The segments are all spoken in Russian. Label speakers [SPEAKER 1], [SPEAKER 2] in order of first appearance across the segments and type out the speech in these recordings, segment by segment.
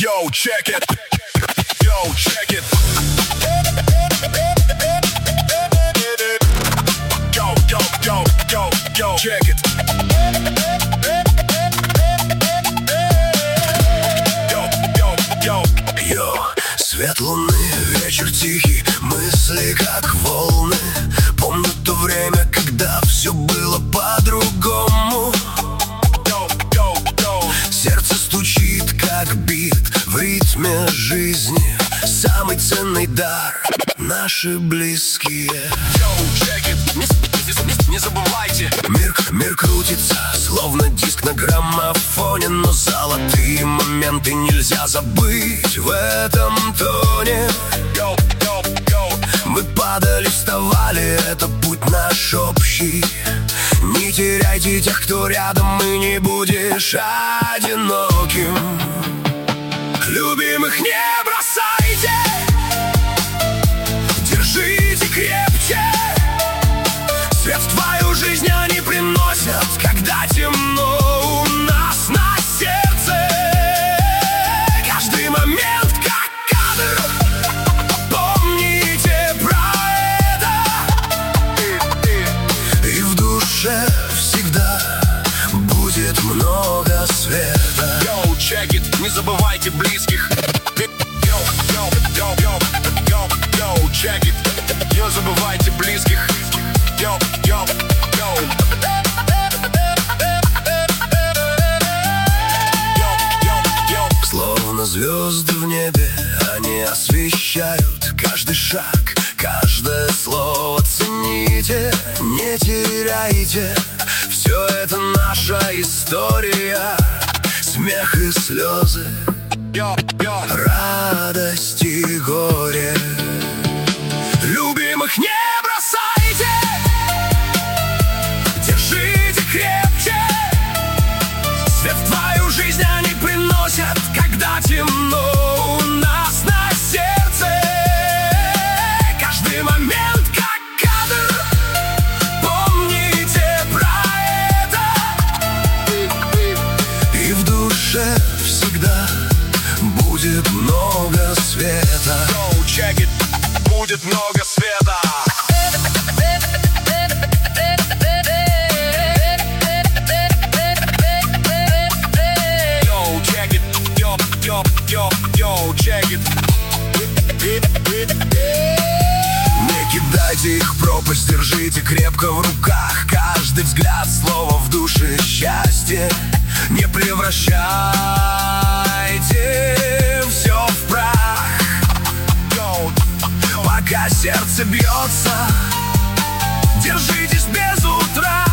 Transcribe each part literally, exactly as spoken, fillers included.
[SPEAKER 1] Yo, check it. Yo, check it. Yo, yo, yo, yo, yo, check it. Yo, yo, yo, yo. Свет луны, вечер тихий, мысли как волны. Помню то время, когда все было по-другому. Сердце стучит, как бит в ритме жизни. Самый ценный дар — наши близкие. Не, не, не забывайте. Мир, мир крутится, словно диск на граммофоне. Но золотые моменты нельзя забыть в этом тоне. Go, go, go. Мы падали, вставали, это путь наш общий. Не теряйте тех, кто рядом, и не будешь одиноким. Любимых не бросайте, держите крепче. Свет в твою жизнь они приносят, когда темно у нас на сердце. Каждый момент как кадр, помните про это. И в душе всегда будет много света. Yo, check it, не забывайте близких. Yo, yo, yo, yo, yo, yo, check it, не забывайте близких. Yo, yo, yo. Yo, yo, yo. Словно звезды в небе, они освещают каждый шаг, каждое слово. Цените, не теряйте. Все это наша история. Смех и слезы, yo, yo. Радость и горе. Любимых не бросайте, держите крепче. Свет в твою жизнь они приносят, когда темно у нас на сердце. Каждый момент как кадр, помните про это. И в душе всегда будет много света. Go, check it, будет много света. Yo, check it, yo, yo, yo, yo, check it. Не кидайте их в пропасть, держите крепко в руках. Каждый взгляд, слово в душе счастье. Не превращайте все в прах. Go. Пока сердце бьется, держитесь без утра.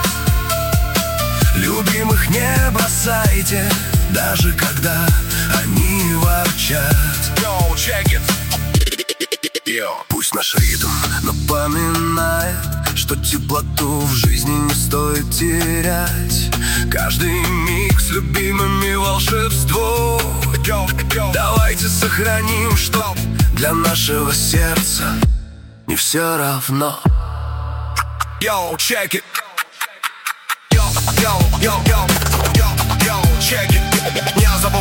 [SPEAKER 1] Любимых не бросайте, даже когда они ворчат. Yo, check it. Yo. Пусть наш ритм напоминает, что теплоту в жизни не стоит терять. Каждый миг с любимыми волшебство. Yo, yo. Давайте сохраним, что для нашего сердца не все равно. Yo, check it. Yo, yo, yo, yo, yo, yo, check it. Не забывайте.